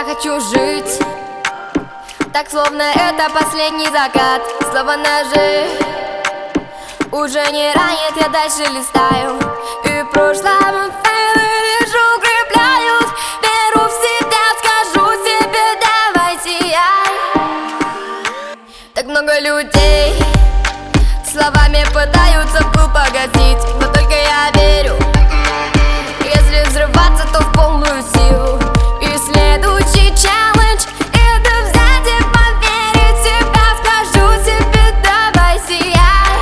я хочу жить так, словно это последний закат. Слова ножи уже не ранит, я дальше листаю, и прошлому фейлы лишь укрепляют веру в себя. Скажу себе, давай сияй. Так много людей словами пытаются пыл погасить, но только я верю, если взрываться, то в полную силу. И следующий челлендж — это взять и поверить в себя. Скажу себе, давай сияй.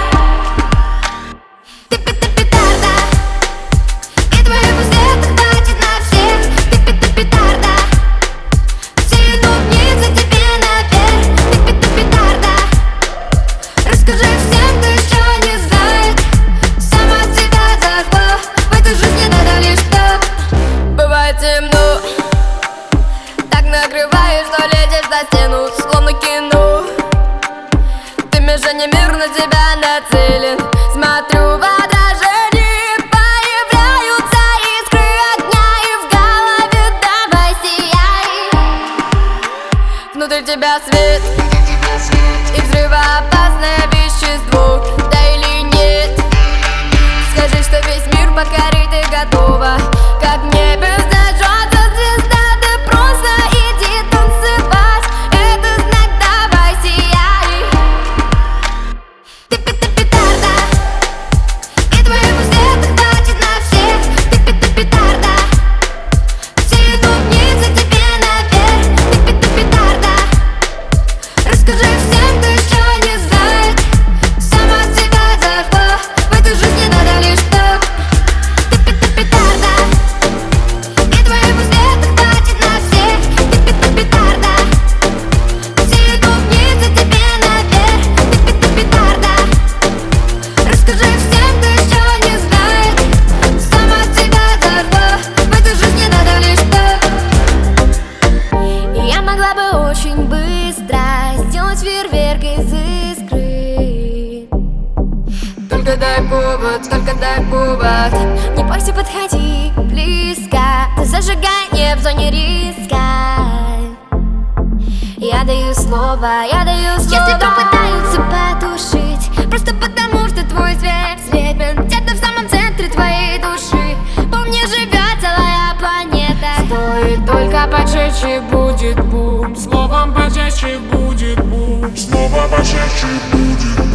Ты петарда, и твоего света хватит на всех. Ты петарда, все идут вниз, а тебе наверх. Ты петарда, расскажи всем, кто еще не знает. Сама себя зажгла, в этой жизни надо лишь так. Бывает темно, так накрываешь, что лезешь за стену, словно кино. Ты мишень, мир на тебя нацелен. Смотрю в отражении, появляются искры огня, и в голове давай сияй. Внутри тебя свет и взрывоопасное вещество. Да или нет? Скажи, что весь мир покорить ты готова. Как в небе зажжется звезда, ты просто иди танцевать. Это знак, давай сияй. Ты петарда, и твоего света хватит на всех. Ты петарда, все идут вниз, а тебе наверх. Ты петарда, расскажи всем, кто еще не знает. Сама себя зажгла, в этой жизни надо лишь так. Ты петарда, и твоего света хватит на всех. Ты петарда, все идут вниз, а тебе наверх. Ты петарда, расскажи всем, кто еще не знает. Сама себя зажгла, в этой жизни надо лишь так. Я могла бы очень быстро сделать фейерверк из искры. Только дай повод, не бойся, подходи близко. Ты зажигай не в зоне риска. Я даю слово. Если вдруг пытаются потушить, просто потому что твой свет где-то в самом центре твоей души. Помни, живет целая планета. Стоит только поджечь, и будет бум. Словом поджечь, и будет бум. Снова пожарче будет.